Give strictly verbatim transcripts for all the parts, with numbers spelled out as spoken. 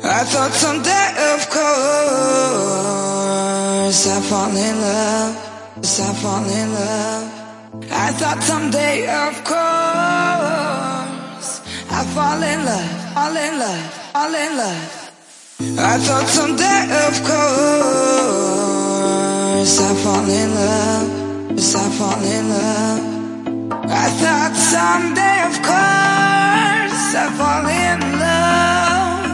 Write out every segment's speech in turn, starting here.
I thought someday, of course, I'd fall in love, yes, I'd fall in love. I thought someday, of course, I'd fall in love, fall in love, fall in love. I thought someday, of course, I'd fall in love, yes, I'd fall in love. I thought someday, of course, I'd fall in love.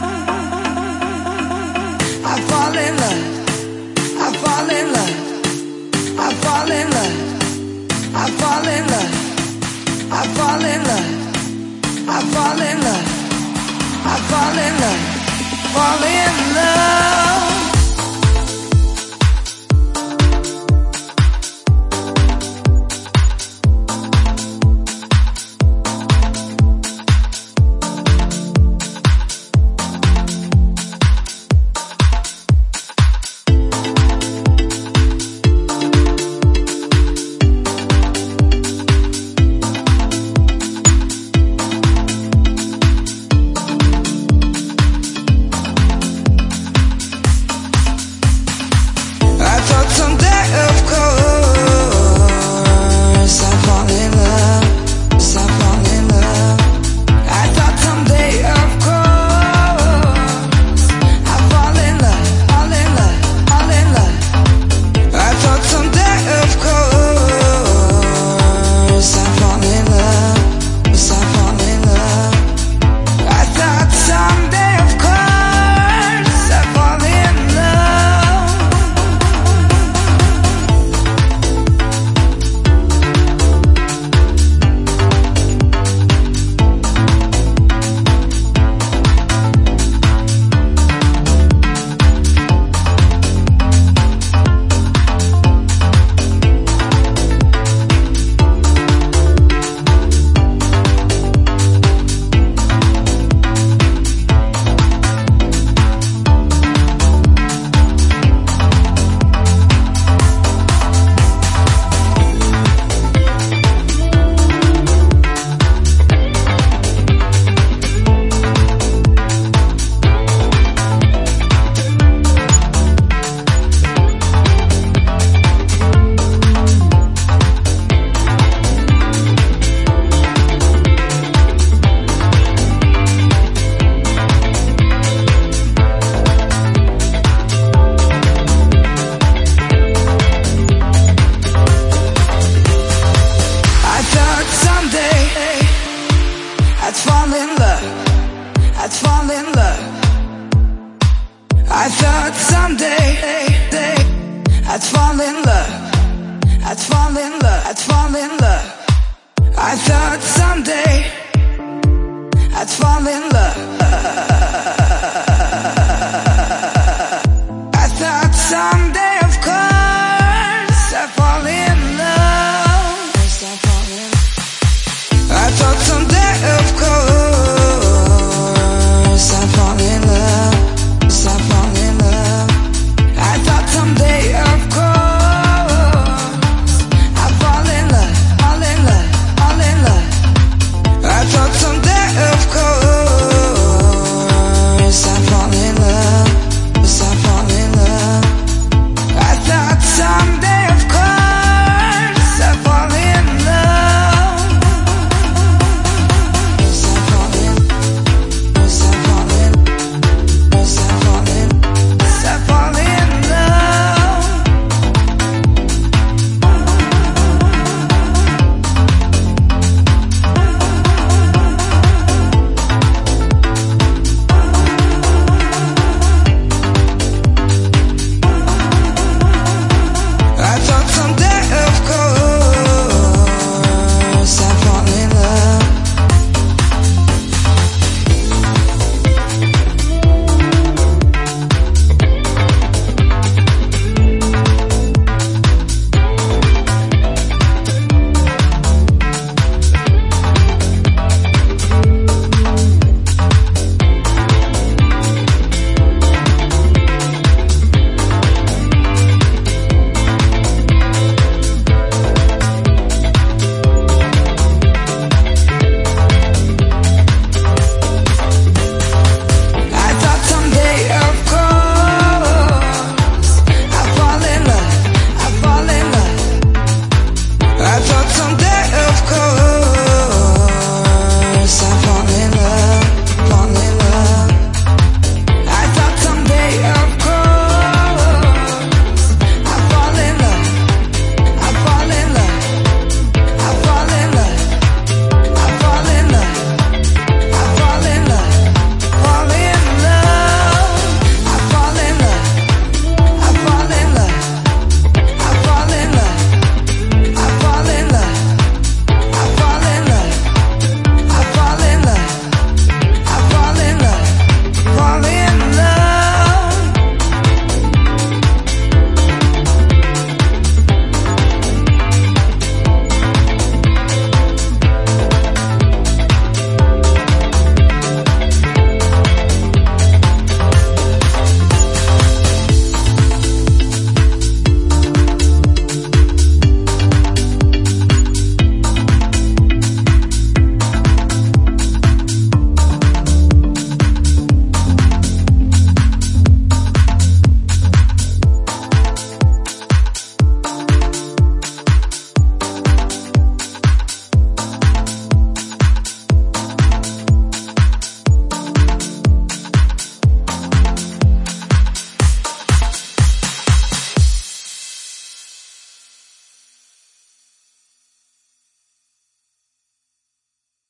I fall in love, I fall in love, I fall in love, I fall in love, I fall in love, I fall in love, I fall in love, fall in love. I'd fall in love, I'd fall in love. I thought someday I'd fall in love, I'd fall in love, I'd fall in love. I thought someday I'd fall in love.